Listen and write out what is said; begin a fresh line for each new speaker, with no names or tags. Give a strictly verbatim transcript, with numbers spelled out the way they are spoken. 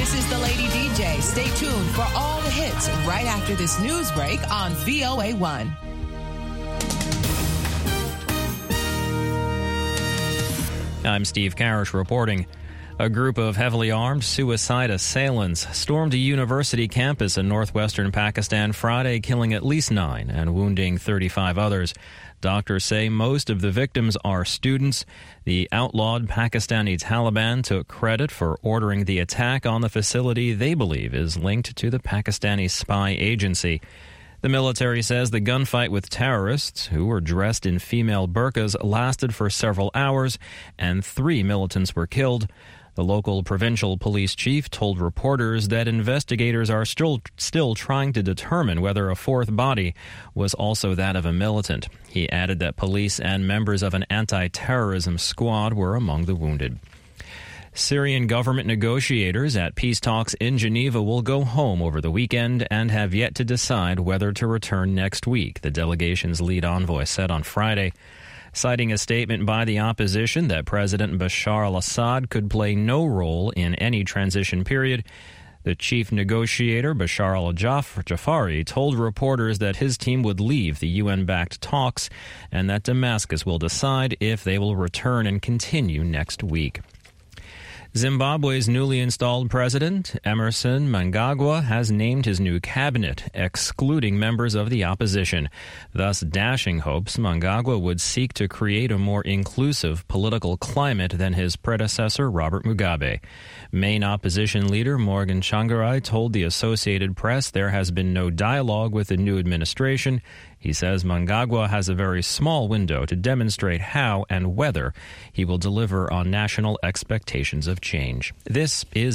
This is the Lady D J. Stay tuned for all the hits right after this news break on V O A one.
I'm Steve Karish reporting. A group of heavily armed suicide assailants stormed a university campus in northwestern Pakistan Friday, killing at least nine and wounding thirty-five others. Doctors say most of the victims are students. The outlawed Pakistani Taliban took credit for ordering the attack on the facility they believe is linked to the Pakistani spy agency. The military says the gunfight with terrorists, who were dressed in female burqas, lasted for several hours and three militants were killed. The local provincial police chief told reporters that investigators are still still trying to determine whether a fourth body was also that of a militant. He added that police and members of an anti-terrorism squad were among the wounded. Syrian government negotiators at peace talks in Geneva will go home over the weekend and have yet to decide whether to return next week, the delegation's lead envoy said on Friday. Citing a statement by the opposition that President Bashar al-Assad could play no role in any transition period, the chief negotiator, Bashar al-Jafari, told reporters that his team would leave the U N-backed talks and that Damascus will decide if they will return and continue next week. Zimbabwe's newly installed president, Emerson Mnangagwa, has named his new cabinet, excluding members of the opposition, thus dashing hopes Mnangagwa would seek to create a more inclusive political climate than his predecessor, Robert Mugabe. Main opposition leader Morgan Tsvangirai told the Associated Press there has been no dialogue with the new administration. He says Mnangagwa has a very small window to demonstrate how and whether he will deliver on national expectations of change. This is